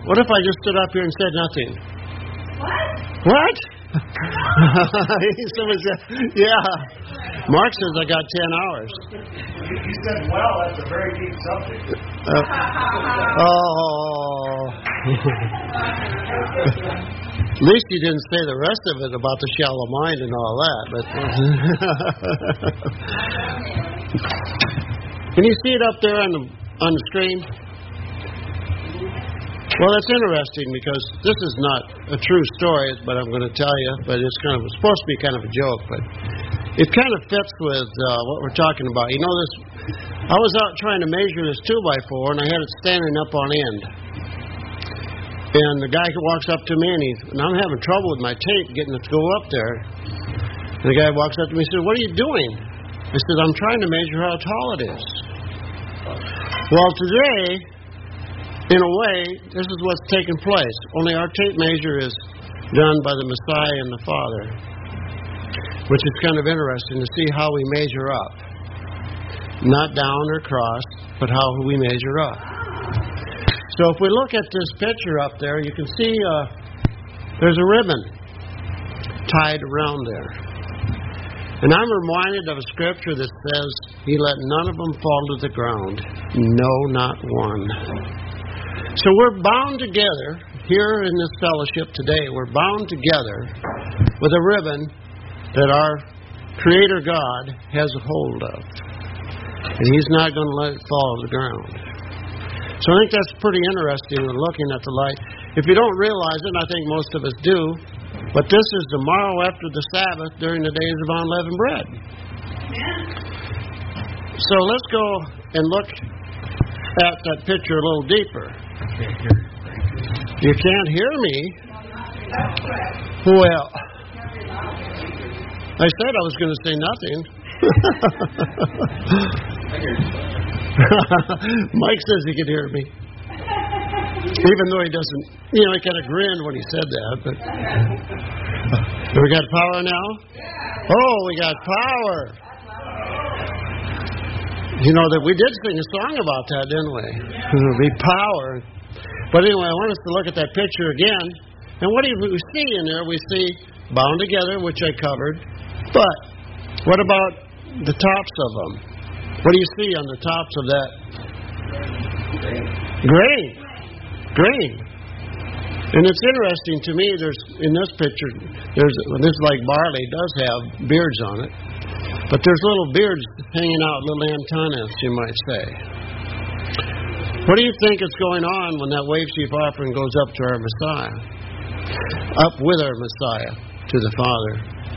What if I just stood up here and said nothing? What? Somebody said, yeah. Mark says I got 10 hours. You said, well, that's a very deep subject. At least you didn't say the rest of it about the shallow mind and all that. But can you see it up there on the screen? Well, that's interesting because this is not a true story, but I'm going to tell you. But it's supposed to be kind of a joke, but it kind of fits with what we're talking about. You know, I was out trying to measure this 2x4, and I had it standing up on end. And the guy walks up to me, and I'm having trouble with my tape getting it to go up there. And the guy walks up to me and says, "What are you doing?" I said, "I'm trying to measure how tall it is." Well, today, in a way, this is what's taking place. Only our tape measure is done by the Messiah and the Father, which is kind of interesting to see how we measure up. Not down or across, but how we measure up. So if we look at this picture up there, you can see there's a ribbon tied around there. And I'm reminded of a scripture that says, "He let none of them fall to the ground. No, not one." So we're bound together here in this fellowship today. We're bound together with a ribbon that our Creator God has a hold of. And He's not going to let it fall to the ground. So I think that's pretty interesting when looking at the light. If you don't realize it, and I think most of us do, but this is the morrow after the Sabbath during the days of unleavened bread. So let's go and look at that picture a little deeper. You can't hear me? Well, I said I was going to say nothing. Mike says he could hear me. Even though he doesn't, he kind of grinned when he said that. But we got power now? Oh, we got power. You know that we did sing a song about that, didn't we? It'll be power. But anyway, I want us to look at that picture again. And what do we see in there? We see bound together, which I covered. But what about the tops of them? What do you see on the tops of that? Grain. And it's interesting to me, in this picture, this is like barley, does have beards on it. But there's little beards hanging out, little antennas, you might say. What do you think is going on when that wave sheaf offering goes up to our Messiah? Up with our Messiah to the Father.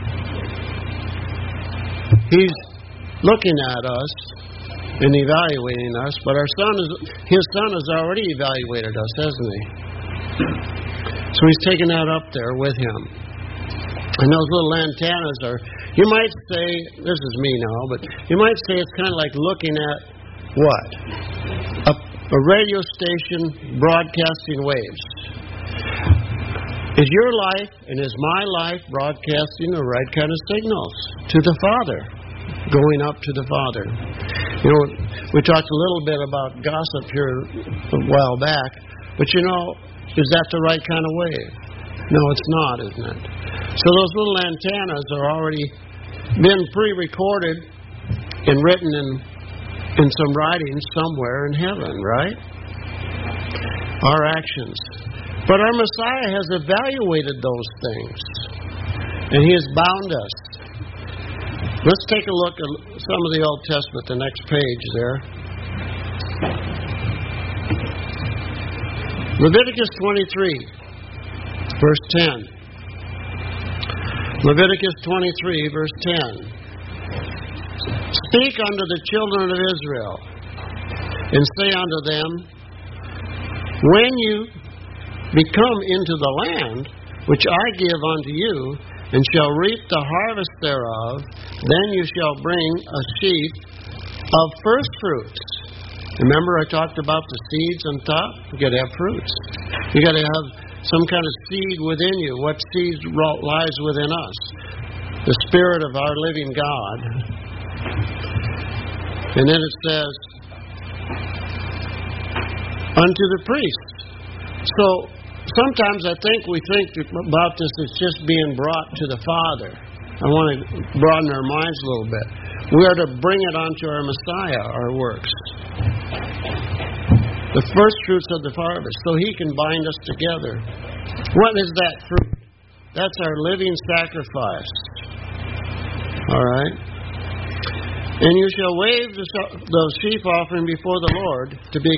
He's looking at us and evaluating us, but His Son has already evaluated us, hasn't He? So He's taking that up there with Him. And those little antennas are, you might say, this is me now, but you might say it's kind of like looking at what? A radio station broadcasting waves. Is your life and is my life broadcasting the right kind of signals to the Father, going up to the Father? We talked a little bit about gossip here a while back, but is that the right kind of wave? No, it's not, isn't it? So those little antennas are already been pre-recorded and written in some writings somewhere in heaven, right? Our actions. But our Messiah has evaluated those things, and He has bound us. Let's take a look at some of the Old Testament, the next page there. Leviticus 23, verse 10. Leviticus 23, verse 10. Speak unto the children of Israel, and say unto them, when you become into the land which I give unto you, and shall reap the harvest thereof, then you shall bring a sheaf of first fruits. Remember I talked about the seeds on top? You got to have fruits. You got to have some kind of seed within you. What seed lies within us? The Spirit of our living God. And then it says, unto the priests, So sometimes I think we think about this as just being brought to the Father. I want to broaden our minds a little bit. We are to bring it onto our Messiah, our works. The first fruits of the harvest, so He can bind us together. What is that fruit? That's our living sacrifice. All right? And you shall wave the sheaf offering before the Lord to be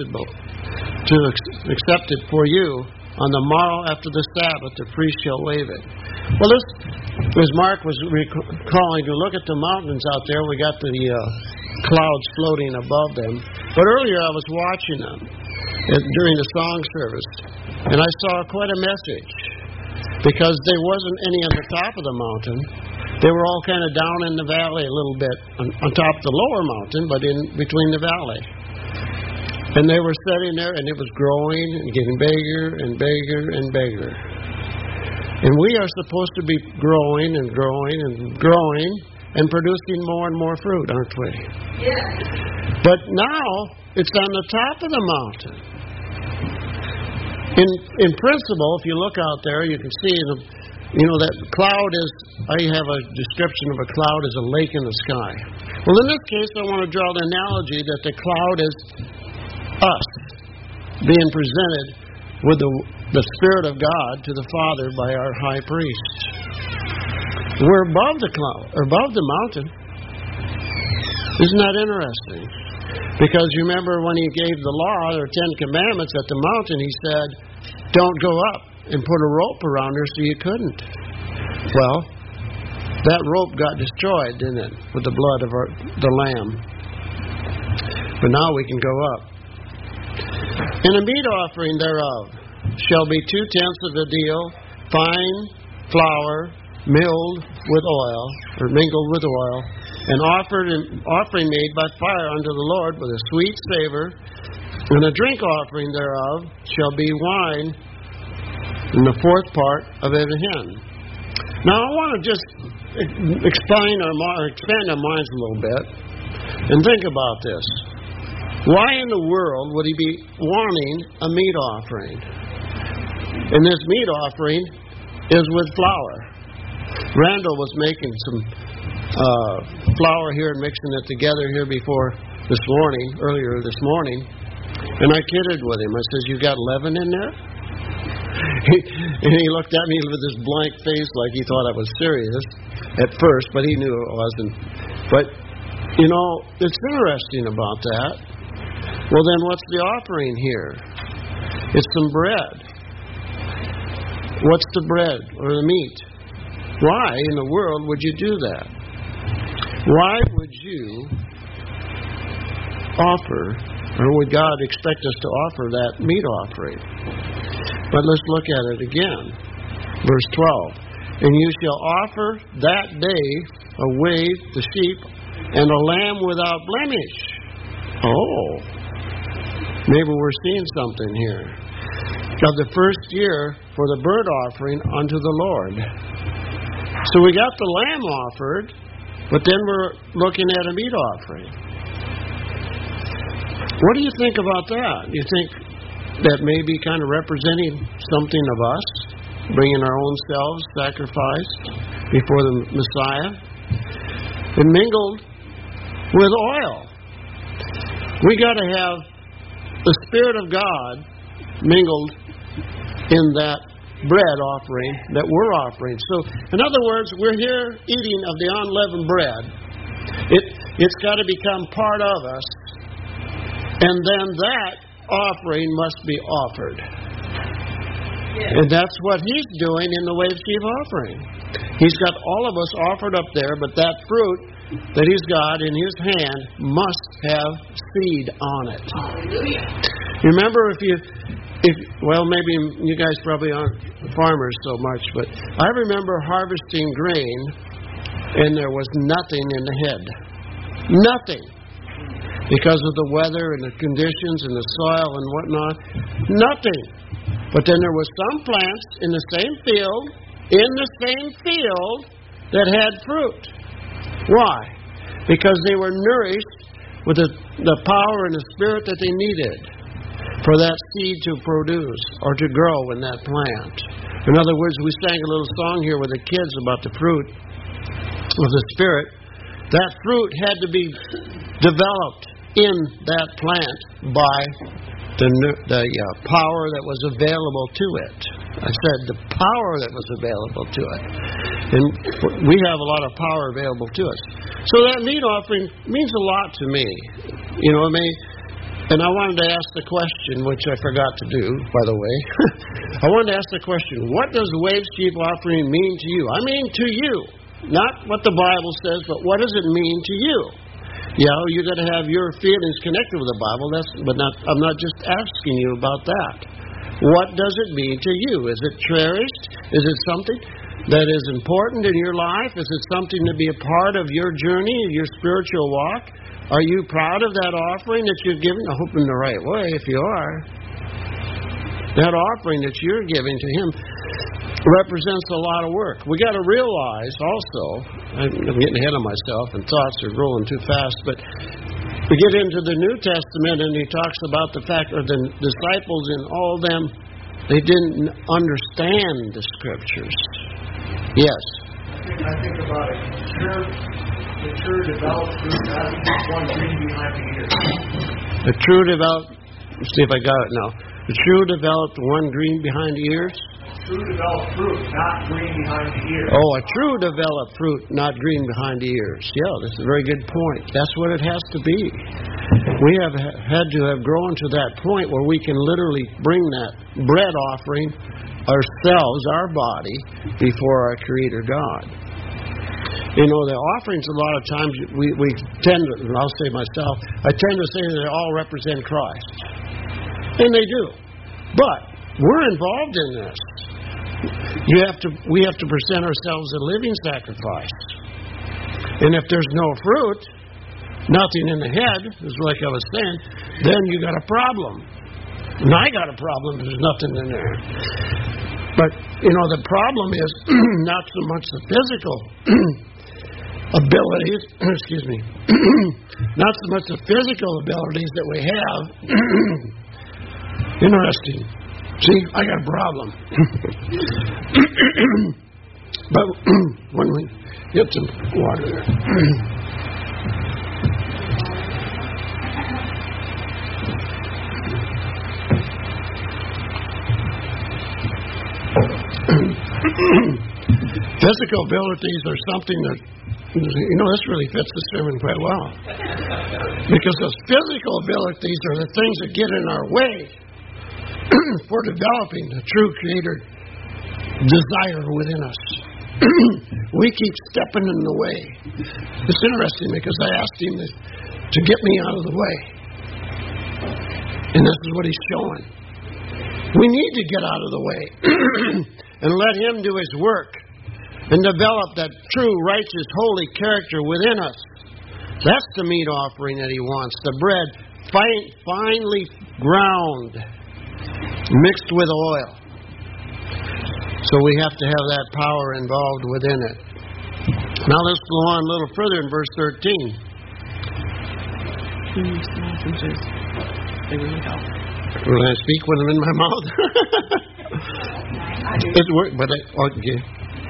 accepted for you. On the morrow after the Sabbath, the priest shall wave it. Well, this, as Mark was recalling, to look at the mountains out there, we got the clouds floating above them. But earlier I was watching them during the song service, and I saw quite a message, because there wasn't any on the top of the mountain. They were all kind of down in the valley a little bit, on top of the lower mountain, but in between the valley. And they were sitting there, and it was growing and getting bigger and bigger and bigger. And we are supposed to be growing and growing and growing and producing more and more fruit, aren't we? Yeah. But now, it's on the top of the mountain. In principle, if you look out there, you can see that cloud is, I have a description of a cloud as a lake in the sky. Well, in this case, I want to draw the analogy that the cloud is us being presented with the Spirit of God to the Father by our high priest. We're above the cloud, or above the mountain. Isn't that interesting? Because you remember when He gave the law, or 10 commandments at the mountain, He said, don't go up and put a rope around her so you couldn't. Well, that rope got destroyed, didn't it, with the blood of the Lamb. But now we can go up. And a meat offering thereof shall be 2/10 of a deal, fine flour, mingled with oil, and offering made by fire unto the Lord with a sweet savor, and a drink offering thereof shall be wine in the 4th part of a hin. Now I want to just expand our minds a little bit and think about this. Why in the world would He be wanting a meat offering? And this meat offering is with flour. Randall was making some flour here and mixing it together here earlier this morning, and I kidded with him. I says, "You got leaven in there?" And he looked at me with this blank face like he thought I was serious at first, but he knew it wasn't. But, it's interesting about that. Well, then what's the offering here? It's some bread. What's the bread or the meat? Why in the world would you do that? Why would you offer, or would God expect us to offer that meat offering? But let's look at it again. Verse 12. And you shall offer that day away the sheep and a lamb without blemish. Oh, maybe we're seeing something here. Of the first year for the burnt offering unto the Lord. So we got the lamb offered, but then we're looking at a meat offering. What do you think about that? You think that may be kind of representing something of us, bringing our own selves sacrificed before the Messiah, and mingled with oil? We got to have the Spirit of God mingled in that bread offering that we're offering. So, in other words, we're here eating of the unleavened bread. It's got to become part of us, and then that offering must be offered. Yeah. And that's what He's doing in the way of sheaf offering. He's got all of us offered up there, but that fruit that He's got in His hand must have seed on it. Hallelujah. Remember, maybe you guys probably aren't farmers so much, but I remember harvesting grain and there was nothing in the head. Nothing. Because of the weather and the conditions and the soil and whatnot. Nothing. But then there were some plants in the same field, that had fruit. Why? Because they were nourished with the power and the Spirit that they needed. for that seed to produce or to grow in that plant. In other words, we sang a little song here with the kids about the fruit of the Spirit. That fruit had to be developed in that plant by the power that was available to it. I said the power that was available to it. And we have a lot of power available to us. So that meat offering means a lot to me. You know what I mean? And I wanted to ask the question, which I forgot to do, by the way. I wanted to ask the question, what does the wave sheep offering mean to you? I mean to you. Not what the Bible says, but what does it mean to you? Yeah, you're going to have your feelings connected with the Bible, I'm not just asking you about that. What does it mean to you? Is it cherished? Is it something that is important in your life? Is it something to be a part of your journey, your spiritual walk? Are you proud of that offering that you've given? I hope in the right way, if you are. That offering that you're giving to Him represents a lot of work. We got to realize also, I'm getting ahead of myself and thoughts are rolling too fast, but we get into the New Testament and he talks about the fact that the disciples in all them, they didn't understand the Scriptures. Yes. I think about it. The true developed fruit, not one green behind the ears. The true developed, let's see if I got it now. The true developed one green behind the ears? True developed fruit, not green behind the ears. Oh, a true developed fruit, not green behind the ears. Yeah, that's a very good point. That's what it has to be. We have had to have grown to that point where we can literally bring that bread offering ourselves, our body, before our Creator God. You know, the offerings a lot of times we tend to, and I'll say myself, I tend to say that they all represent Christ. And they do. But we're involved in this. We have to present ourselves a living sacrifice. And if there's no fruit, nothing in the head, is like I was saying, then you got a problem. And I got a problem if there's nothing in there. But, you know, the problem is not so much the physical abilities, excuse me, not so much the physical abilities that we have. Interesting. See, I got a problem. But when we get some water there. Physical abilities are something that, you know, this really fits the sermon quite well. Because those physical abilities are the things that get in our way for developing the true Creator desire within us. We keep stepping in the way. It's interesting because I asked Him to get me out of the way. And this is what He's showing. We need to get out of the way and let Him do His work and develop that true, righteous, holy character within us. That's the meat offering that He wants. The bread, finely ground, mixed with oil. So we have to have that power involved within it. Now let's go on a little further in verse 13. They really help. Will I speak when I'm in my mouth? It's work, but okay.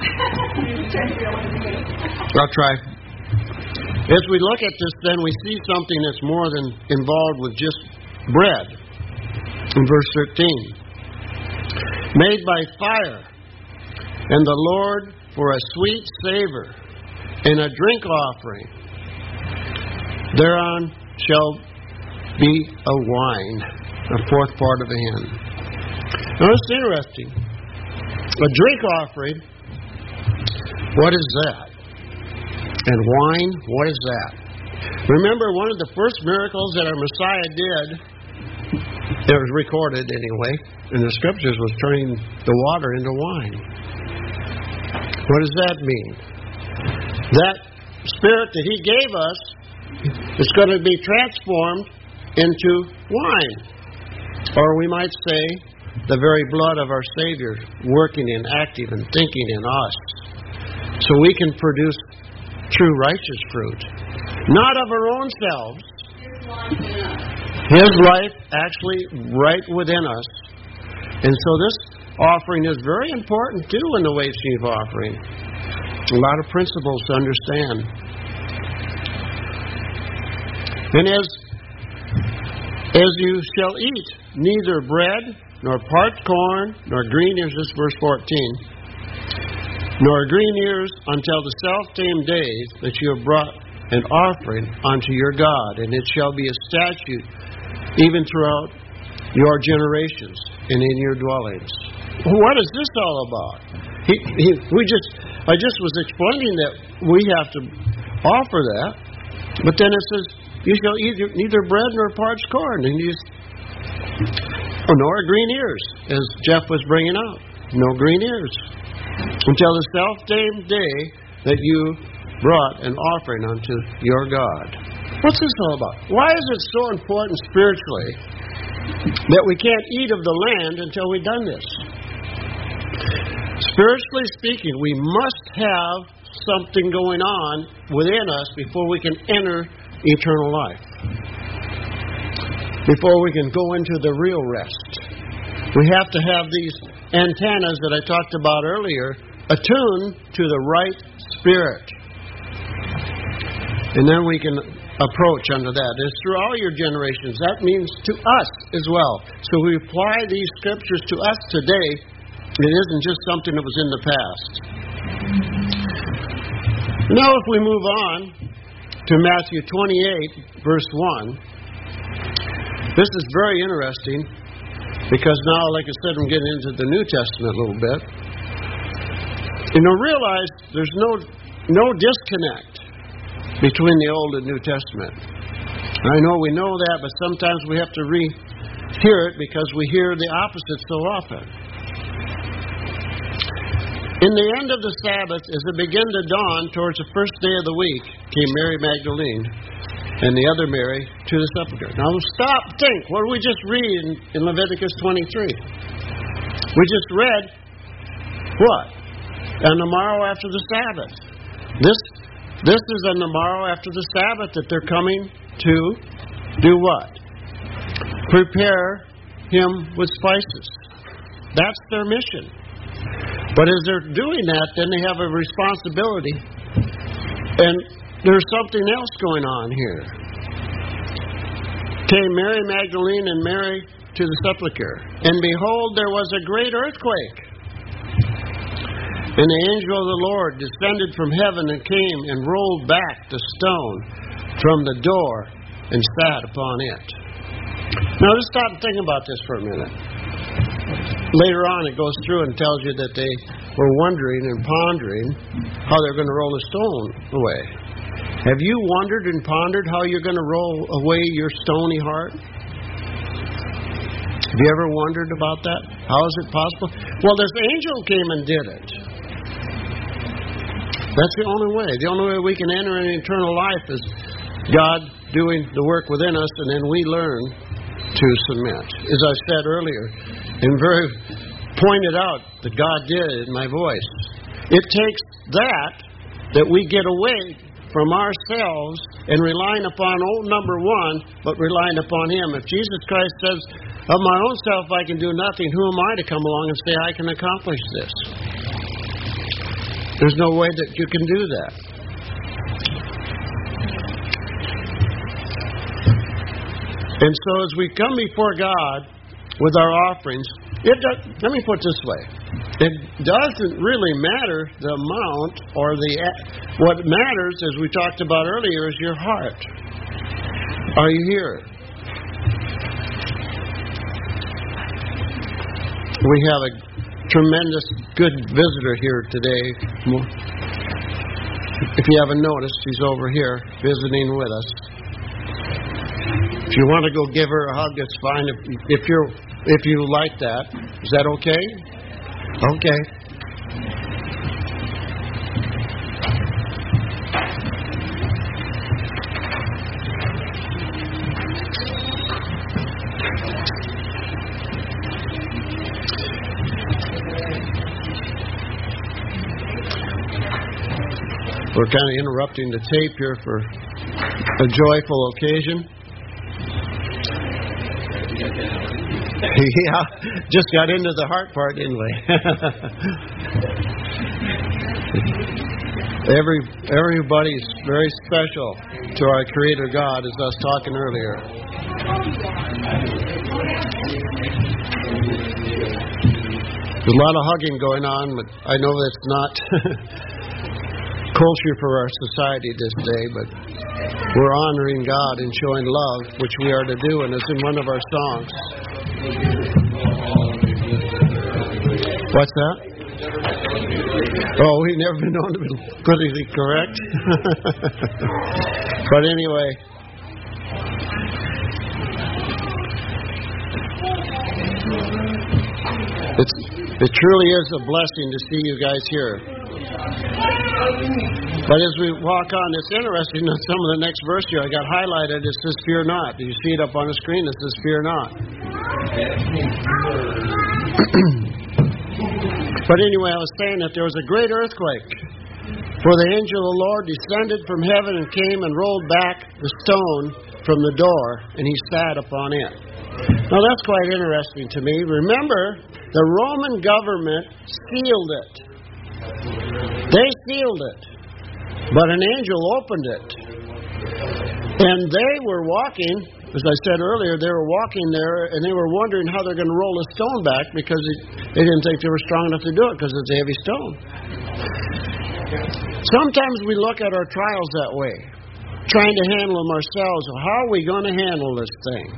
I'll try. As we look at this, then we see something that's more than involved with just bread. In verse 13, made by fire, and the Lord for a sweet savor, and a drink offering. Thereon shall be a wine, a fourth part of a hin. Now it's interesting. A drink offering, what is that? And wine, what is that? Remember, one of the first miracles that our Messiah did, it was recorded anyway, in the Scriptures, was turning the water into wine. What does that mean? That Spirit that He gave us is going to be transformed into wine. Or we might say, the very blood of our Savior working and active and thinking in us. So we can produce true righteous fruit. Not of our own selves. His life actually right within us. And so this offering is very important too in the wave sheaf offering. A lot of principles to understand. And as you shall eat neither bread, nor parched corn, nor green ears, this is verse 14, nor green ears until the self-same days that you have brought an offering unto your God, and it shall be a statute even throughout your generations and in your dwellings. What is this all about? I just was explaining that we have to offer that, but then it says, you shall eat neither bread nor parched corn, and nor green ears, as Jeff was bringing out. No green ears. Until the self-same day that you brought an offering unto your God. What's this all about? Why is it so important spiritually that we can't eat of the land until we've done this? Spiritually speaking, we must have something going on within us before we can enter eternal life. Before we can go into the real rest. We have to have these antennas that I talked about earlier attuned to the right spirit. And then we can approach under that. It's through all your generations. That means to us as well. So we apply these scriptures to us today. It isn't just something that was in the past. Now if we move on to Matthew 28, verse 1. This is very interesting because now, like I said, I'm getting into the New Testament a little bit. Realize there's no disconnect between the Old and New Testament. I know we know that, but sometimes we have to re-hear it because we hear the opposite so often. In the end of the Sabbath, as it began to dawn towards the first day of the week, came Mary Magdalene and the other Mary to the sepulchre. Now stop, think. What did we just read in Leviticus 23? We just read what? On the morrow after the Sabbath. This is on the morrow after the Sabbath that they're coming to do what? Prepare him with spices. That's their mission. But as they're doing that, then they have a responsibility. And there's something else going on here. Came Mary Magdalene and Mary to the sepulchre. And behold, there was a great earthquake. And the angel of the Lord descended from heaven and came and rolled back the stone from the door and sat upon it. Now just stop and think about this for a minute. Later on it goes through and tells you that they were wondering and pondering how they're going to roll the stone away. Have you wondered and pondered how you're going to roll away your stony heart? Have you ever wondered about that? How is it possible? Well, this angel came and did it. That's the only way. The only way we can enter an eternal life is God doing the work within us, and then we learn to submit. As I said earlier, and very pointed out that God did in my voice. It takes that we get away from ourselves and relying upon old number one, but relying upon Him. If Jesus Christ says, of my own self I can do nothing, who am I to come along and say I can accomplish this? There's no way that you can do that. And so as we come before God with our offerings, let me put it this way. It doesn't really matter the amount or what matters, as we talked about earlier, is your heart. Are you here? We have a tremendous good visitor here today. If you haven't noticed, she's over here visiting with us. If you want to go give her a hug, it's fine. If you like that, is that okay? Okay. We're kind of interrupting the tape here for a joyful occasion. Yeah, just got into the heart part, didn't we? Everybody's very special to our Creator God, as I was talking earlier. There's a lot of hugging going on, but I know that's not culture for our society this day, but we're honoring God and showing love, which we are to do, and it's in one of our songs. What's that? Oh, we've never been known to be politically correct. But anyway, it truly is a blessing to see you guys here. But as we walk on, it's interesting that some of the next verse here I got highlighted. It says, "Fear not." Do you see it up on the screen? It says, "Fear not." But anyway, I was saying that there was a great earthquake, for the angel of the Lord descended from heaven and came and rolled back the stone from the door, and he sat upon it. Now that's quite interesting to me. Remember, the Roman government sealed it. They sealed it, but an angel opened it. And they were walking, as I said earlier, they were walking there, and they were wondering how they're going to roll the stone back, because they didn't think they were strong enough to do it, because it's a heavy stone. Sometimes we look at our trials that way, trying to handle them ourselves. How are we going to handle this thing?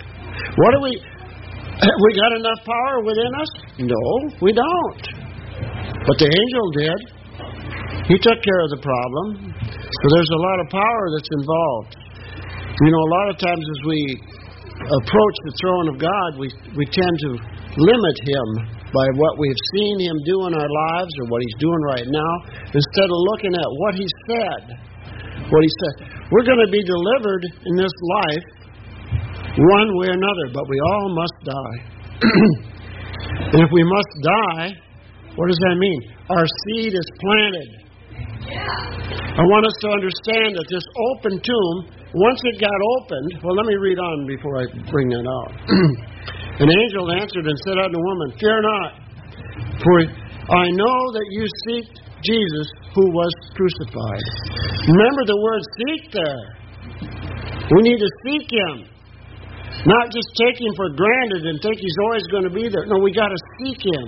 We got enough power within us? No, we don't. But the angel did. He took care of the problem. So there's a lot of power that's involved. You know, a lot of times as we approach the throne of God, we tend to limit Him by what we've seen Him do in our lives or what He's doing right now, instead of looking at what He said. What He said. We're going to be delivered in this life one way or another, but we all must die. And if we must die, what does that mean? Our seed is planted. I want us to understand that this open tomb, once it got opened, well, let me read on before I bring that out. An angel answered and said unto the woman, "Fear not, for I know that you seek Jesus who was crucified." Remember the word seek there. We need to seek Him. Not just take Him for granted and think He's always going to be there. No, we got to seek Him.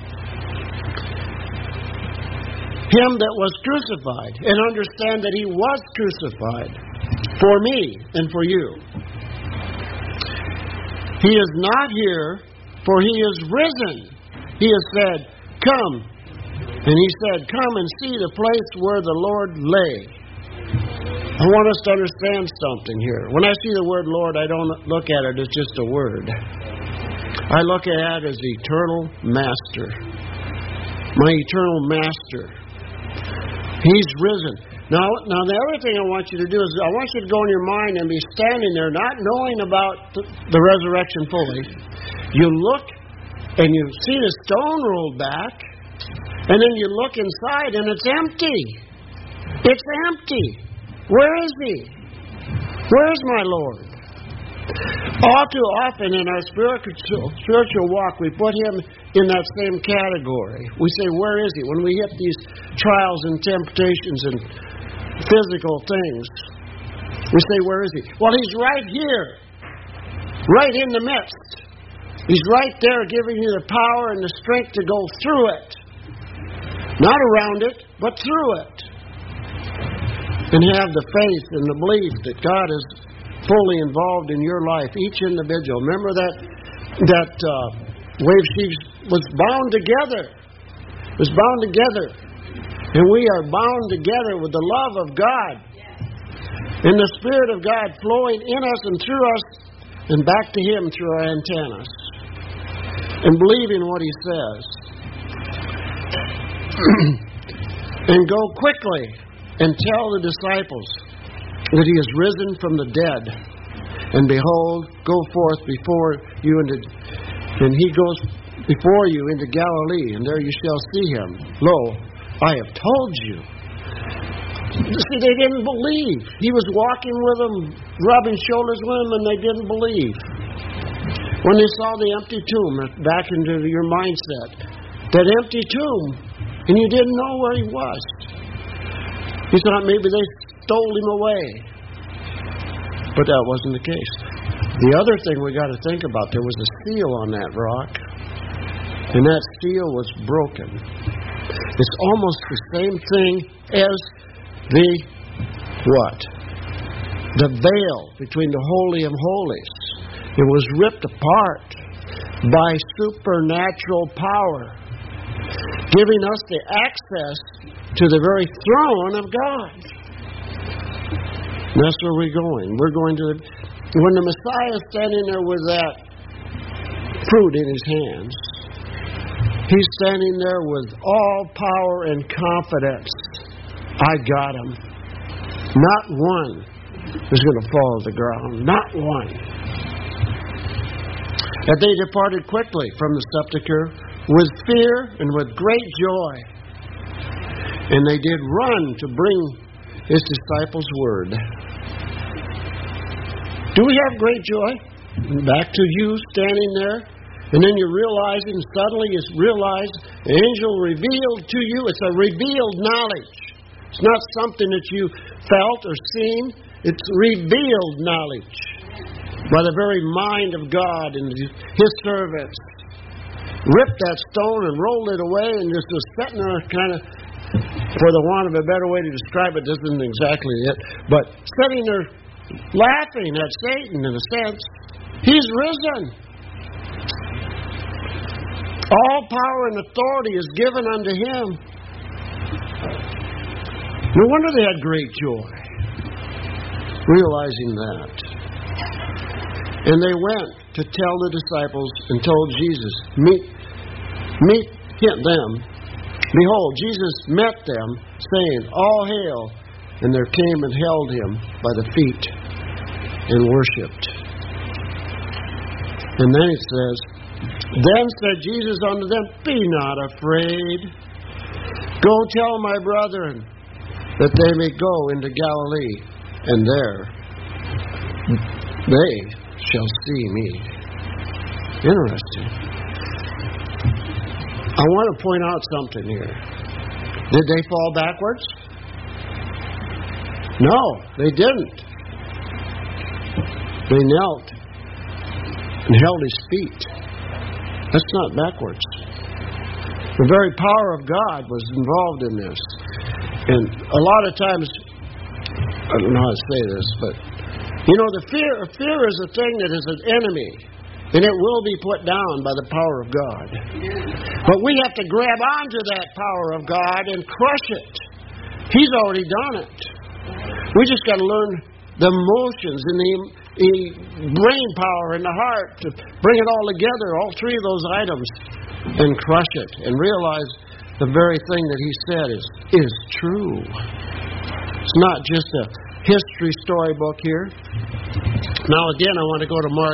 Him that was crucified, and understand that He was crucified for me and for you. He is not here, for He is risen. He has said, "Come." And He said, "Come and see the place where the Lord lay." I want us to understand something here. When I see the word Lord, I don't look at it as just a word. I look at it as eternal master. My eternal master. He's risen. Now the other thing I want you to do is I want you to go in your mind and be standing there not knowing about the resurrection fully. You look and you see the stone rolled back, and then you look inside and it's empty. It's empty. Where is He? Where is my Lord? All too often in our spiritual walk, we put Him in that same category. We say, "Where is He?" When we hit these trials and temptations and physical things, we say, "Where is He?" Well, He's right here, right in the midst. He's right there giving you the power and the strength to go through it. Not around it, but through it. And have the faith and the belief that God is fully involved in your life, each individual. Remember that wave sheaves was bound together. It was bound together. And we are bound together with the love of God. And the Spirit of God flowing in us and through us and back to Him through our antennas. And believing what He says. And go quickly and tell the disciples that He is risen from the dead. And behold, go forth before you and He goes before you into Galilee, and there you shall see Him. Lo, I have told you. See, they didn't believe. He was walking with them, rubbing shoulders with them, and they didn't believe. When they saw the empty tomb, back into your mindset, that empty tomb, and you didn't know where he was. You thought maybe they stole him away. But that wasn't the case. The other thing we got to think about, there was a seal on that rock, and that seal was broken. It's almost the same thing as the what? The veil between the Holy of Holies. It was ripped apart by supernatural power, giving us the access to the very throne of God. And that's where we're going. We're going to when the Messiah is standing there with that fruit in his hands, he's standing there with all power and confidence. I got him. Not one is going to fall to the ground. Not one. And they departed quickly from the sepulchre with fear and with great joy. And they did run to bring his disciples word. Do we have great joy? Back to you standing there, and then you're realizing, suddenly you realize the angel revealed to you. It's a revealed knowledge. It's not something that you felt or seen. It's revealed knowledge by the very mind of God and his servants. Ripped that stone and rolled it away and just was sitting there kind of, for the want of a better way to describe it, this isn't exactly it, but sitting there laughing at Satan in a sense. He's risen. All power and authority is given unto him. No wonder they had great joy, realizing that. And they went to tell the disciples and told Jesus, meet them. Behold, Jesus met them, saying, All hail. And there came and held him by the feet and worshipped. And then it says, Then said Jesus unto them, Be not afraid. Go tell my brethren that they may go into Galilee, and there they shall see me. Interesting. I want to point out something here. Did they fall backwards? No, they didn't. They knelt and held his feet. That's not backwards. The very power of God was involved in this. And a lot of times, I don't know how to say this, but you know, the fear is a thing that is an enemy, and it will be put down by the power of God. But we have to grab onto that power of God and crush it. He's already done it. We just got to learn the emotions and the brain power and the heart to bring it all together, all three of those items, and crush it and realize the very thing that he said is true. It's not just a history storybook here. Now again, I want to go to Mark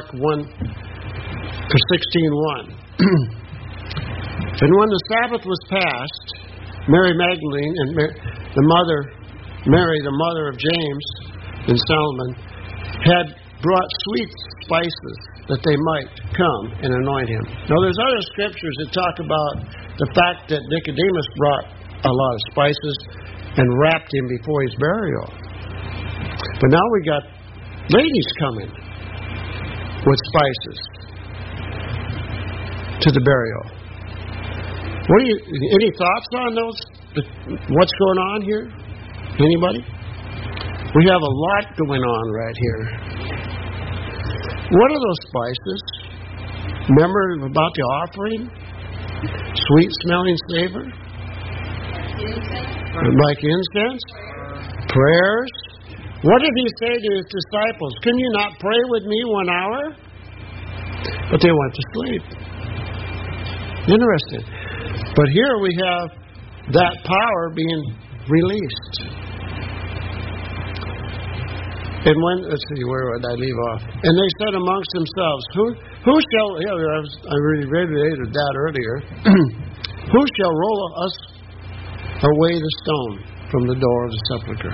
16:1. And when the Sabbath was past, Mary Magdalene and Mary, the mother of James and Solomon, had brought sweet spices that they might come and anoint him. Now there's other scriptures that talk about the fact that Nicodemus brought a lot of spices and wrapped him before his burial. But now we got ladies coming with spices to the burial. Any thoughts on those? What's going on here? Anybody? We have a lot going on right here. What are those spices? Remember about the offering? Sweet smelling savor? Like incense? Prayers? What did he say to his disciples? Can you not pray with me 1 hour? But they went to sleep. Interesting. But here we have that power being released. And when, let's see, where would I leave off? And they said amongst themselves, who shall, I already read that earlier, who shall roll us away the stone from the door of the sepulchre?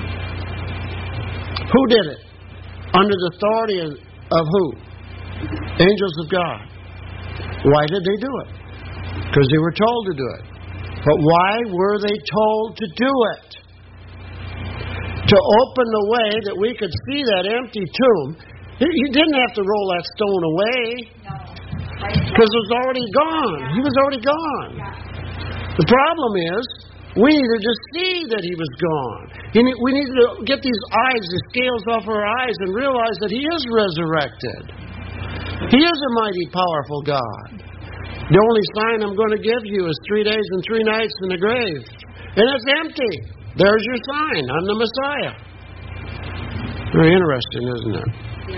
Who did it? Under the authority of who? Angels of God. Why did they do it? Because they were told to do it. But why were they told to do it? To open the way that we could see that empty tomb. He didn't have to roll that stone away. Because it was already gone. He was already gone. The problem is, we need to just see that He was gone. We need to get these eyes, the scales off our eyes, and realize that He is resurrected. He is a mighty, powerful God. The only sign I'm going to give you is 3 days and 3 nights in the grave. And it's empty. There's your sign. I'm the Messiah. Very interesting, isn't it?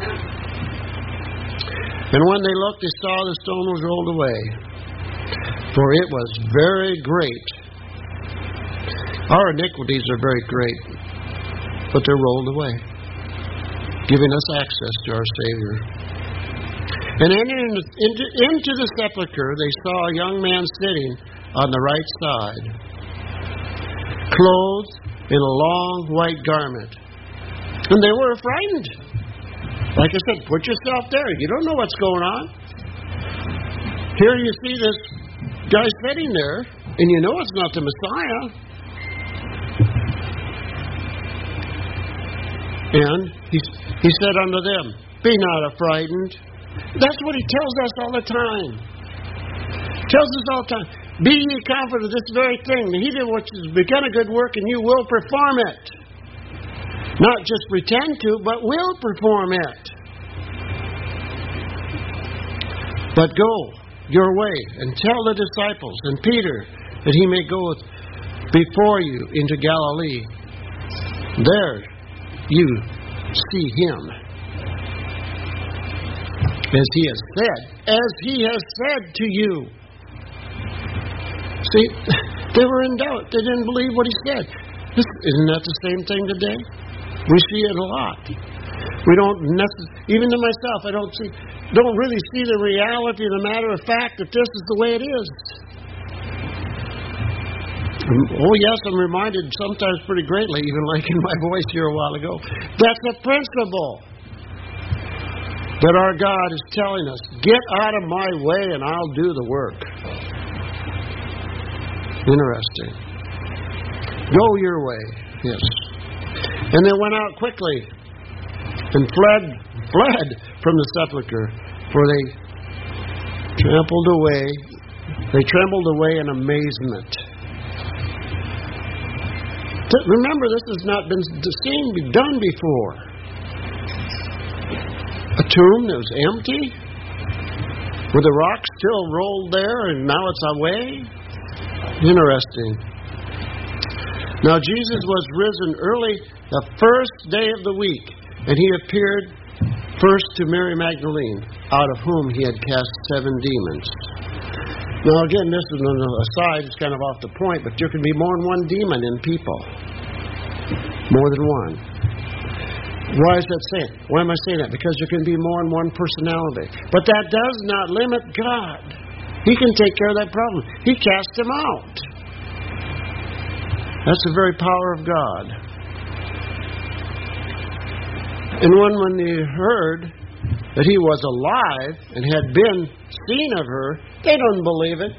And when they looked, they saw the stone was rolled away. For it was very great. Our iniquities are very great, but they're rolled away, giving us access to our Savior. And entering into the sepulchre, they saw a young man sitting on the right side, clothed in a long white garment. And they were frightened. Like I said, put yourself there. You don't know what's going on. Here you see this guy sitting there, and you know it's not the Messiah. And he said unto them, be not affrighted. That's what He tells us all the time. Tells us all the time. Be ye confident of this very thing, that He that which has begun a good work in you will perform it. Not just pretend to, but will perform it. But go your way and tell the disciples and Peter that he may go before you into Galilee. There you see Him. As He has said to you. See, they were in doubt. They didn't believe what He said. Isn't that the same thing today? We see it a lot. We don't even to myself, I don't really see the reality of the matter of fact that this is the way it is. Oh yes, I'm reminded sometimes pretty greatly, even like in my voice here a while ago. That's a principle that our God is telling us. Get out of my way and I'll do the work. Interesting. Go your way. Yes. And they went out quickly and fled from the sepulchre, for they trembled away in amazement. Remember, this has not been done before. A tomb that was empty, with the rock still rolled there, and now it's away. Interesting. Now Jesus was risen early the first day of the week, and He appeared first to Mary Magdalene, out of whom He had cast 7 demons. Now again, this is an aside, it's kind of off the point, but there can be more than one demon in people. More than one. Why is that saying? Why am I saying that? Because there can be more than one personality. But that does not limit God. He can take care of that problem. He cast them out. That's the very power of God. And when they heard that He was alive and had been seen of her, they don't believe it.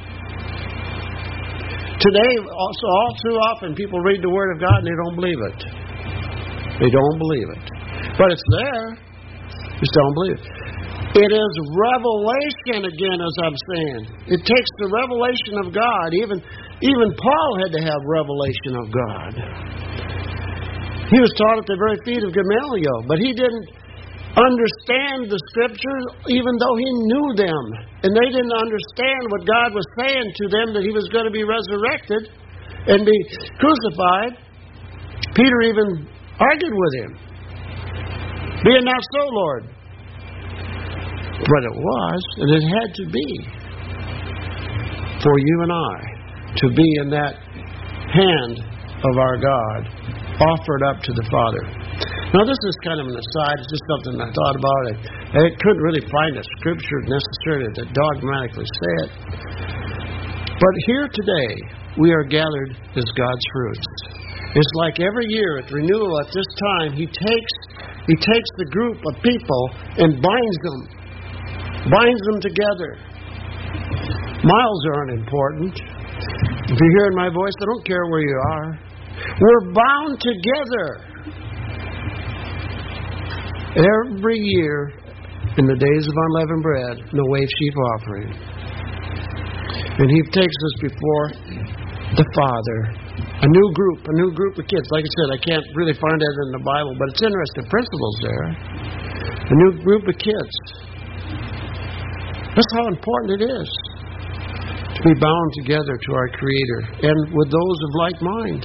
Today, also, all too often, people read the Word of God and they don't believe it. They don't believe it. But it's there. Just don't believe it. It is revelation again, as I'm saying. It takes the revelation of God. Even Paul had to have revelation of God. He was taught at the very feet of Gamaliel, but he didn't understand the Scriptures even though he knew them. And they didn't understand what God was saying to them, that He was going to be resurrected and be crucified. Peter even argued with him. Be it not so, Lord. But it was, and it had to be, for you and I to be in that hand of our God, offered up to the Father. Now this is kind of an aside, it's just something I thought about. I couldn't really find a scripture necessarily that dogmatically say it. But here today, we are gathered as God's fruits. It's like every year at renewal at this time, He takes the group of people and binds them binds them together. Miles aren't important. If you're hearing my voice, I don't care where you are. We're bound together. Every year in the days of unleavened bread, the wave sheaf offering. And He takes us before the Father. A new group of kids. Like I said, I can't really find that in the Bible, but it's interesting principles there. A new group of kids. That's how important it is to be bound together to our Creator and with those of like mind.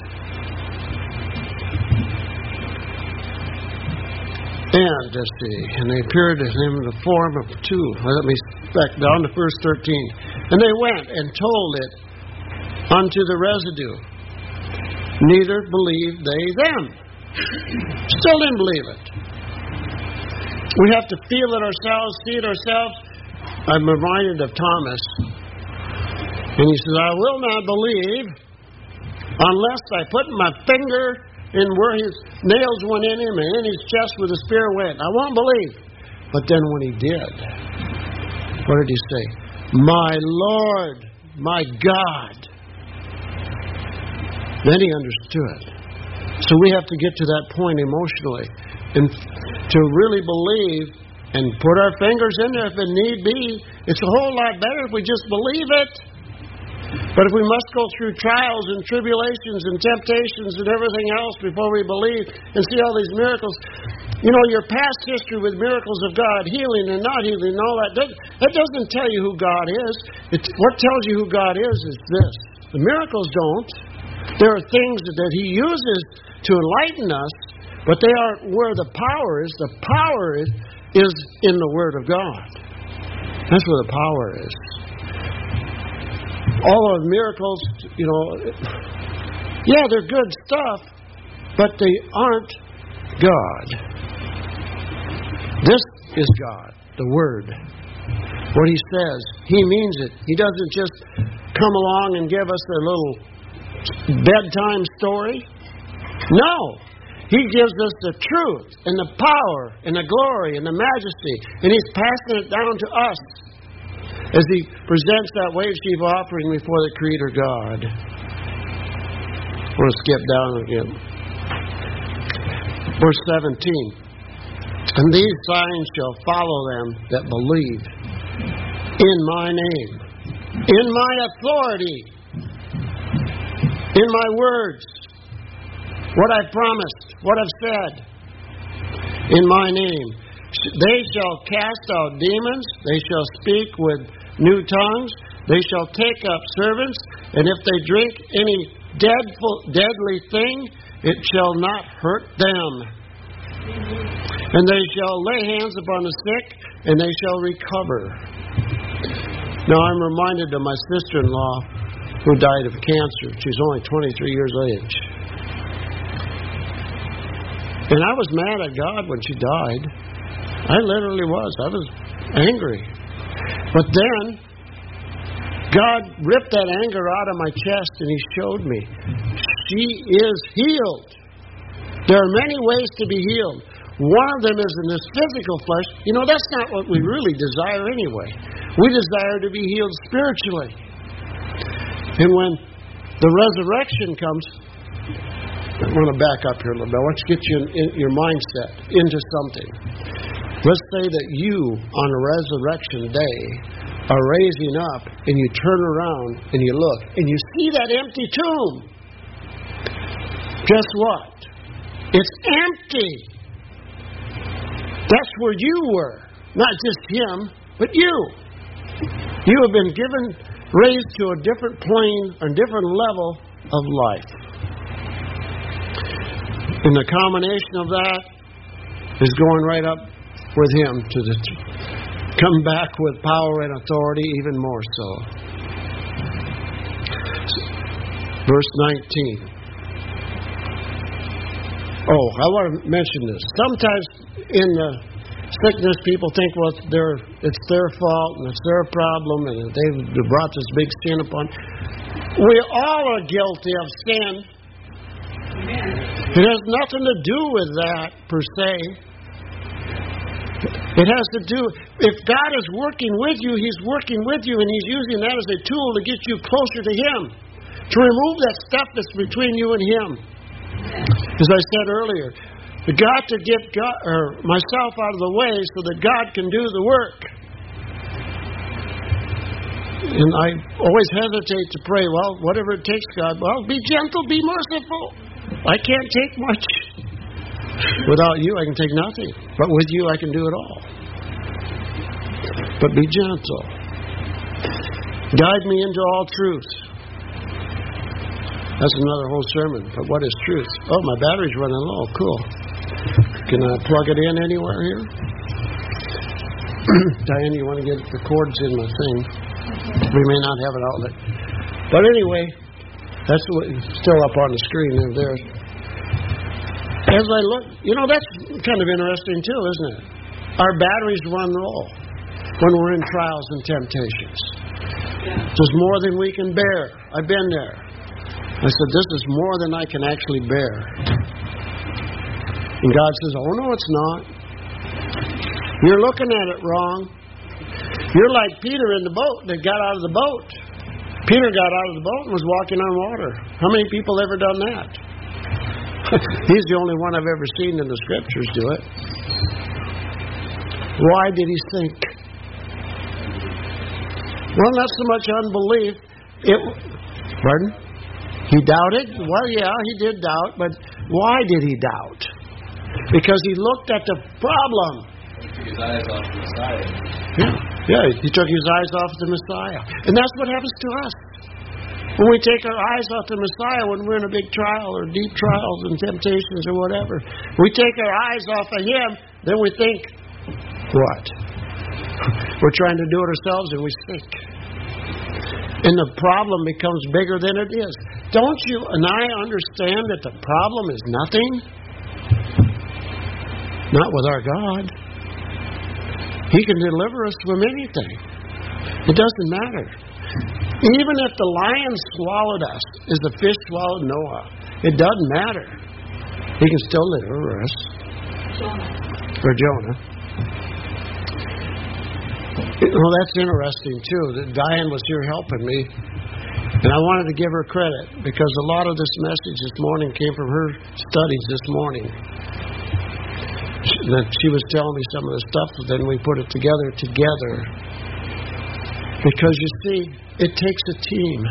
And, let's see, and they appeared to Him in the form of two. Let me back down to verse 13. And they went and told it unto the residue. Neither believed they them. Still didn't believe it. We have to feel it ourselves, see it ourselves. I'm reminded of Thomas. And he says, I will not believe unless I put my finger in where his nails went in him and in his chest where the spear went. I won't believe. But then when he did, what did he say? My Lord, my God. Then he understood. So we have to get to that point emotionally. And to really believe and put our fingers in there if it need be. It's a whole lot better if we just believe it. But if we must go through trials and tribulations and temptations and everything else before we believe and see all these miracles, you know, your past history with miracles of God, healing and not healing and all that doesn't tell you who God is. What tells you who God is this. The miracles don't. There are things that He uses to enlighten us, but they aren't where the power is. The power is in the Word of God. That's where the power is. All of miracles, you know, yeah, they're good stuff, but they aren't God. This is God, the Word. What He says, He means it. He doesn't just come along and give us a little bedtime story. No. He gives us the truth and the power and the glory and the majesty. And He's passing it down to us as He presents that wave sheaf offering before the Creator God. I want to skip down again. Verse 17. And these signs shall follow them that believe in my name, in my authority, in my words, what I've promised, what I've said, in my name. They shall cast out demons, they shall speak with new tongues, they shall take up servants, and if they drink any deadly thing, it shall not hurt them. And they shall lay hands upon the sick, and they shall recover. Now I'm reminded of my sister-in-law who died of cancer. She's only 23 years of age. And I was mad at God when she died. I literally was. I was angry. But then, God ripped that anger out of my chest and He showed me. She is healed. There are many ways to be healed. One of them is in this physical flesh. You know, that's not what we really desire anyway. We desire to be healed spiritually. And when the resurrection comes, I want to back up here a little bit. I want to get you in your mindset into something. Let's say that you, on a resurrection day, are raising up and you turn around and you look and you see that empty tomb. Guess what? It's empty. That's where you were. Not just Him, but you. You have been raised to a different plane, a different level of life. And the combination of that is going right up with Him to come back with power and authority even more so. Verse 19. Oh, I want to mention this. Sometimes in the sickness, people think, well, it's their fault and it's their problem and they've brought this big sin upon. We all are guilty of sin. It has nothing to do with that, per se. It has to do, if God is working with you, He's working with you, and He's using that as a tool to get you closer to Him, to remove that stuff that's between you and Him. As I said earlier, we got to get myself out of the way so that God can do the work. And I always hesitate to pray, well, whatever it takes, God, well, be gentle, be merciful. I can't take much. Without you, I can take nothing. But with you, I can do it all. But be gentle. Guide me into all truth. That's another whole sermon. But what is truth? Oh, my battery's running low. Cool. Can I plug it in anywhere here? Diane, you want to get the cords in my thing? We may not have an outlet. But anyway, that's still up on the screen there. As I look, that's kind of interesting too, isn't it? Our batteries run low when we're in trials and temptations. There's more than we can bear. I've been there. I said, this is more than I can actually bear. And God says, oh no, it's not. You're looking at it wrong. You're like Peter in the boat that got out of the boat. Peter got out of the boat and was walking on water. How many people ever done that? He's the only one I've ever seen in the Scriptures do it. Why did he sink? Well, not so much unbelief. Pardon? He doubted? Well, yeah, he did doubt, but why did he doubt? Because he looked at the problem. He took his eyes off the Messiah. Yeah, he took his eyes off the Messiah. And that's what happens to us. When we take our eyes off the Messiah when we're in a big trial or deep trials and temptations or whatever, we take our eyes off of Him, then we think, what? We're trying to do it ourselves and we sink. And the problem becomes bigger than it is. Don't you and I understand that the problem is nothing? Not with our God. He can deliver us from anything. It doesn't matter. Even if the lion swallowed us, as the fish swallowed Noah, it doesn't matter. He can still deliver us. Or Jonah. That's interesting too, that Diane was here helping me. And I wanted to give her credit, because a lot of this message this morning came from her studies this morning. She was telling me some of the stuff, but then we put it together. Because you see, it takes a team.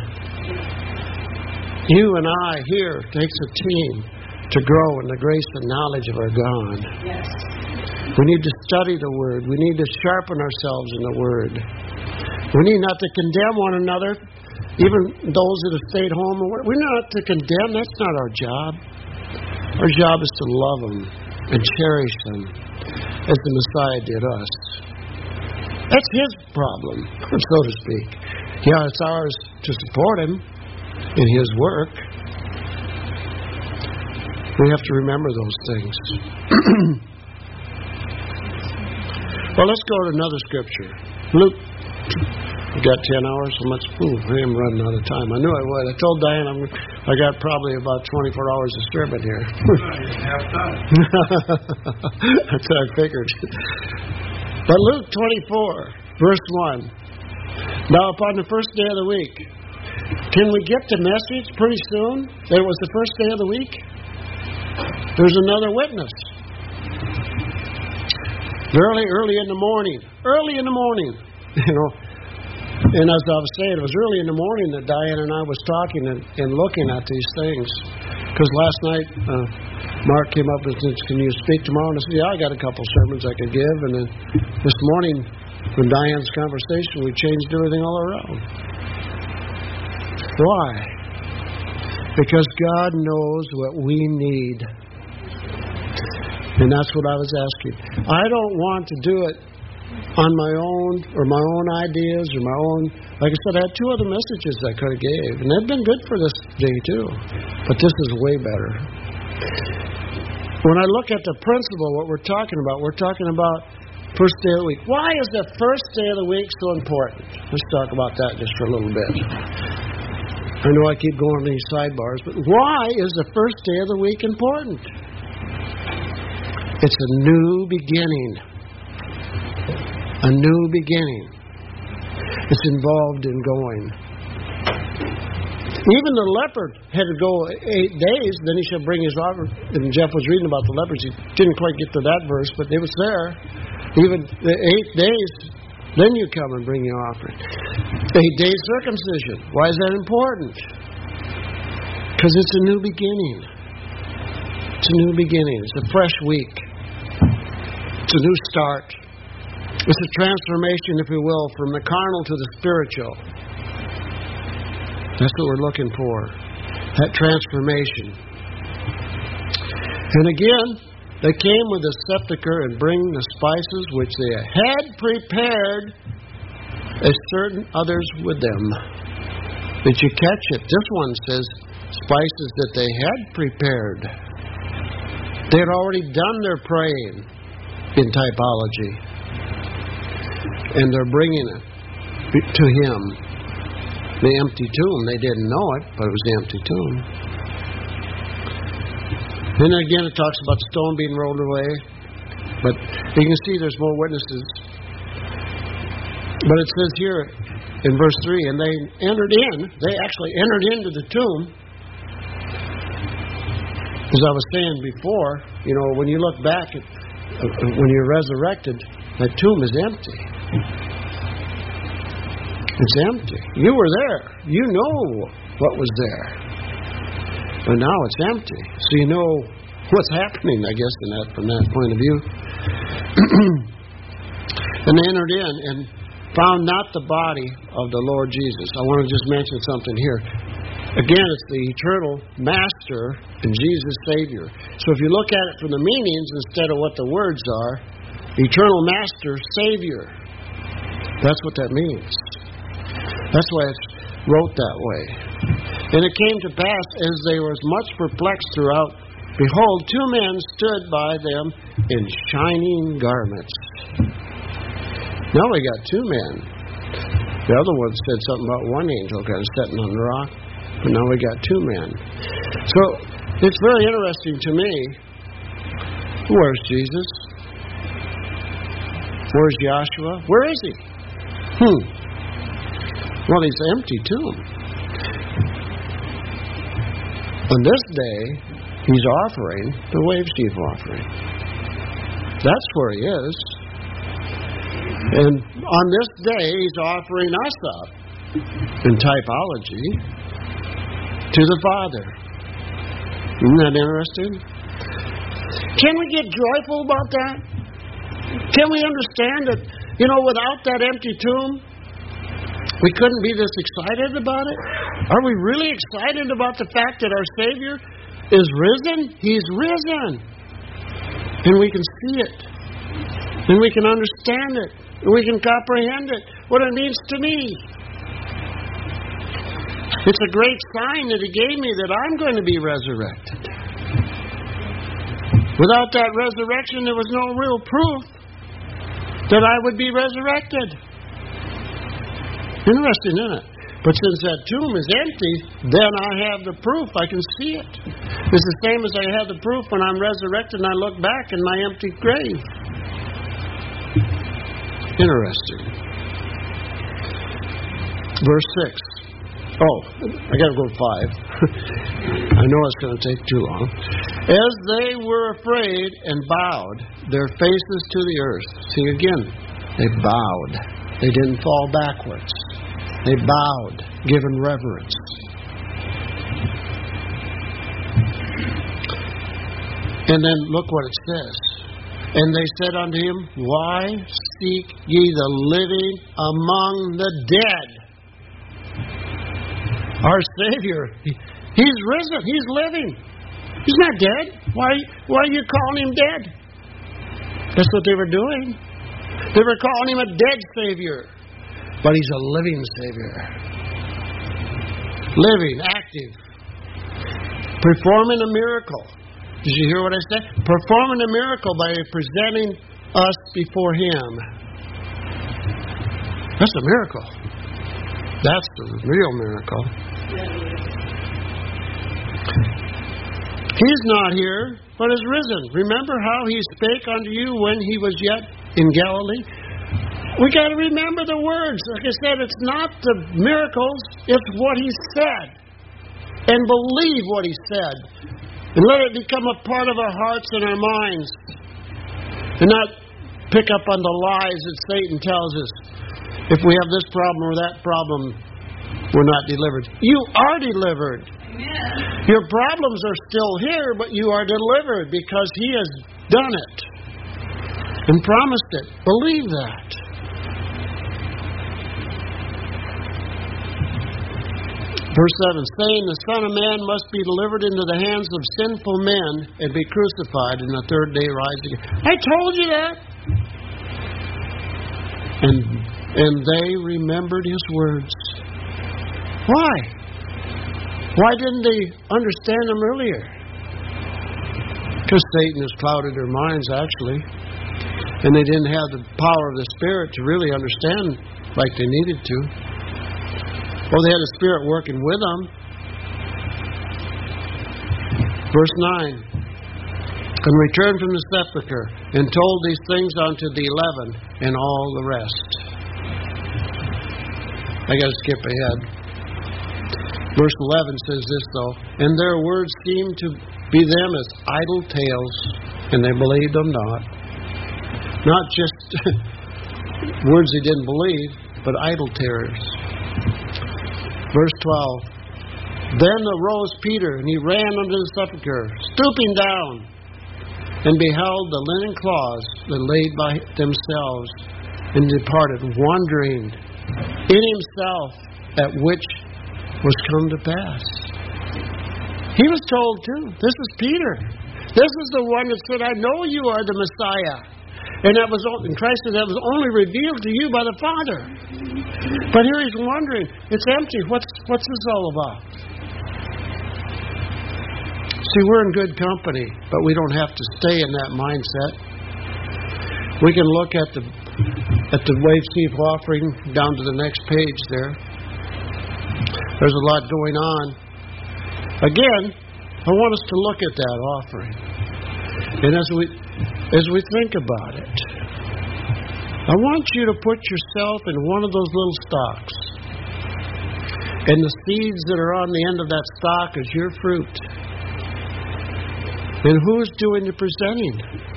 You and I here takes a team to grow in the grace and knowledge of our God. Yes. We need to study the Word. We need to sharpen ourselves in the Word. We need not to condemn one another, even those that have stayed home. We're not to condemn. That's not our job. Our job is to love them and cherish them as the Messiah did us. That's His problem, so to speak. Yeah, it's ours to support Him in His work. We have to remember those things. Well, let's go to another scripture. Luke. We got 10 hours, so much. I am running out of time. I knew I would. I told Diane I got probably about 24 hours of sermon here. Half time. That's what I figured. But Luke 24, verse 1. Now, upon the first day of the week, can we get the message pretty soon that it was the first day of the week? There's another witness. Early in the morning. Early in the morning. And as I was saying, it was early in the morning that Diane and I was talking and looking at these things. Because last night, Mark came up and said, can you speak tomorrow? And I said, yeah, I got a couple sermons I could give. And then this morning, from Diane's conversation, we changed everything all around. Why? Because God knows what we need. And that's what I was asking. I don't want to do it on my own, or my own ideas, or my own. Like I said, I had 2 other messages I could have gave, and they've been good for this day too. But this is way better. When I look at the principle, what we're talking about first day of the week. Why is the first day of the week so important? Let's talk about that just for a little bit. I know I keep going on these sidebars, but why is the first day of the week important? It's a new beginning. A new beginning. It's involved in going. Even the leopard had to go 8 days, then he shall bring his offering. And Jeff was reading about the lepers. He didn't quite get to that verse, but it was there. Even the 8 days, then you come and bring your offering. 8 days circumcision. Why is that important? Because it's a new beginning. It's a new beginning. It's a fresh week. It's a new start. It's a transformation, if you will, from the carnal to the spiritual. That's what we're looking for. That transformation. And again, they came with a sepulchre and bring the spices which they had prepared, as certain others with them. Did you catch it? This one says spices that they had prepared. They had already done their praying in typology. And they're bringing it to Him. The empty tomb. They didn't know it, but it was the empty tomb. And again it talks about the stone being rolled away. But you can see there's more witnesses. But it says here in verse 3, and they actually entered into the tomb. As I was saying before, when you look back at when you're resurrected, that tomb is empty. It's empty. You were there. You know what was there. But now it's empty. So you know what's happening, I guess, from that point of view. And they entered in and found not the body of the Lord Jesus. I want to just mention something here. Again, it's the eternal Master and Jesus Savior. So if you look at it from the meanings instead of what the words are, eternal Master, Savior. That's what that means. That's why it's wrote that way. And it came to pass, as they were much perplexed throughout, behold, 2 men stood by them in shining garments. Now we got 2 men. The other one said something about one angel kind of sitting on the rock. But now we got 2 men. So it's very interesting to me. Where's Jesus? Where's Joshua? Where is He? Well, He's empty tomb. On this day, He's offering the wave sheaf offering. That's where He is. And on this day, He's offering us up in typology to the Father. Isn't that interesting? Can we get joyful about that? Can we understand that, without that empty tomb, we couldn't be this excited about it? Are we really excited about the fact that our Savior is risen? He's risen. And we can see it. And we can understand it. And we can comprehend it. What it means to me. It's a great sign that He gave me that I'm going to be resurrected. Without that resurrection, there was no real proof that I would be resurrected. Interesting, isn't it? But since that tomb is empty, then I have the proof. I can see it. It's the same as I have the proof when I'm resurrected and I look back in my empty grave. Interesting. Verse 6. Oh, I got to go to 5. I know it's going to take too long. As they were afraid and bowed their faces to the earth. See again, they bowed. They didn't fall backwards. They bowed, given reverence. And then look what it says. And they said unto Him, why seek ye the living among the dead? Our Savior, He's risen. He's living. He's not dead. Why are you calling Him dead? That's what they were doing. They were calling Him a dead Savior. But He's a living Savior. Living, active. Performing a miracle. Did you hear what I said? Performing a miracle by presenting us before Him. That's a miracle. That's the real miracle. He's not here, but is risen. Remember how He spake unto you when He was yet in Galilee? We got to remember the words. Like I said, it's not the miracles, it's what He said. And believe what He said. And let it become a part of our hearts and our minds. And not pick up on the lies that Satan tells us. If we have this problem or that problem, we're not delivered. You are delivered. Amen. Your problems are still here, but you are delivered because He has done it and promised it. Believe that. Verse 7, saying, the Son of Man must be delivered into the hands of sinful men and be crucified, and the third day rise again. I told you that. And they remembered His words. Why? Why didn't they understand them earlier? Because Satan has clouded their minds, actually. And they didn't have the power of the Spirit to really understand like they needed to. Well, they had the Spirit working with them. Verse 9. And returned from the sepulchre, and told these things unto the 11, and all the rest. I got to skip ahead. Verse 11 says this, though. And their words seemed to be them as idle tales, and they believed them not. Not just words they didn't believe, but idle terrors. Verse 12. Then arose Peter, and he ran unto the sepulchre, stooping down, and beheld the linen cloths that laid by themselves, and departed, wondering in himself at which was come to pass. He was told too. This is Peter. This is the one that said, I know you are the Messiah. And Christ said that was only revealed to you by the Father. But here he's wondering, it's empty. What's this all about? See, we're in good company, but we don't have to stay in that mindset. We can look at the wave sheaf offering down to the next page there. There's a lot going on. Again, I want us to look at that offering. And as we think about it, I want you to put yourself in one of those little stalks. And the seeds that are on the end of that stalk is your fruit. And who's doing the presenting?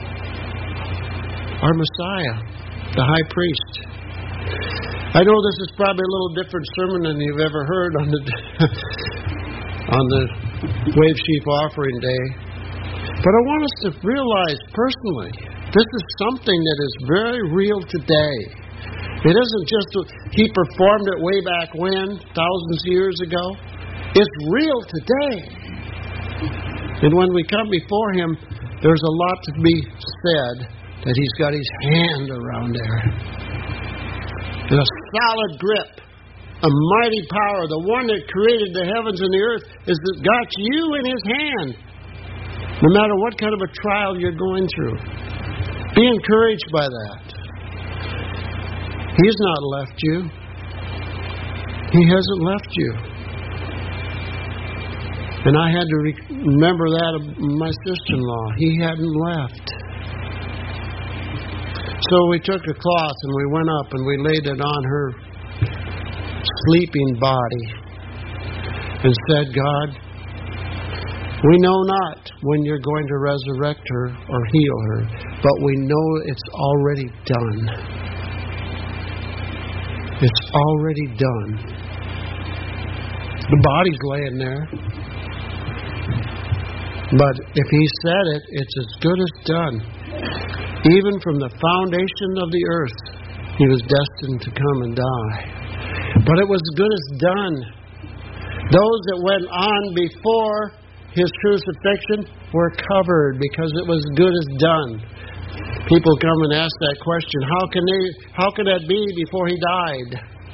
Our Messiah, the high priest. I know this is probably a little different sermon than you've ever heard on the wave sheaf offering day. But I want us to realize personally, this is something that is very real today. It isn't just He performed it way back when, thousands of years ago. It's real today. And when we come before Him, there's a lot to be said that He's got His hand around there. And a solid grip, a mighty power. The one that created the heavens and the earth has got you in His hand. No matter what kind of a trial you're going through. Be encouraged by that. He's not left you. He hasn't left you. And I had to remember that of my sister-in-law. He hadn't left. So we took a cloth and we went up and we laid it on her sleeping body and said, God, we know not when you're going to resurrect her or heal her, but we know it's already done. It's already done. The body's laying there. But if He said it, it's as good as done. Even from the foundation of the earth, He was destined to come and die. But it was as good as done. Those that went on before His crucifixion were covered because it was as good as done. People come and ask that question, how can that be before He died?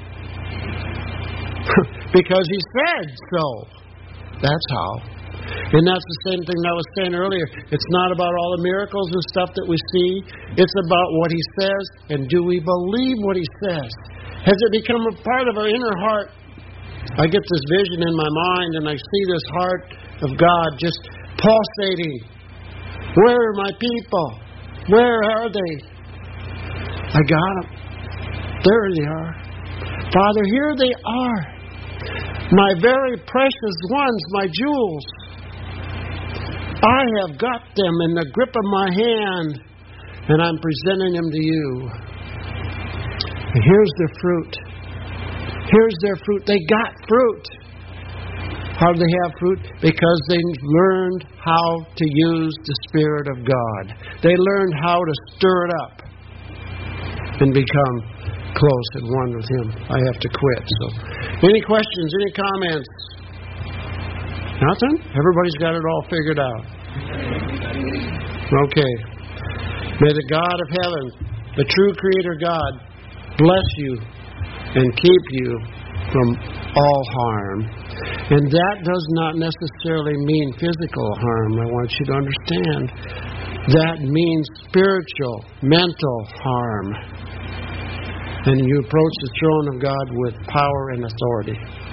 Because He said so. That's how. And that's the same thing that I was saying earlier. It's not about all the miracles and stuff that we see. It's about what He says, and do we believe what He says? Has it become a part of our inner heart? I get this vision in my mind, and I see this heart of God just pulsating. Where are my people? Where are they? I got them. There they are. Father, here they are. My very precious ones, my jewels. I have got them in the grip of my hand, and I'm presenting them to you. And here's their fruit. Here's their fruit. They got fruit. How do they have fruit? Because they learned how to use the Spirit of God. They learned how to stir it up and become close and one with Him. I have to quit. So, any questions? Any comments? Nothing? Everybody's got it all figured out. Okay. May the God of heaven, the true Creator God, bless you and keep you from all harm. And that does not necessarily mean physical harm. I want you to understand. That means spiritual, mental harm. And you approach the throne of God with power and authority.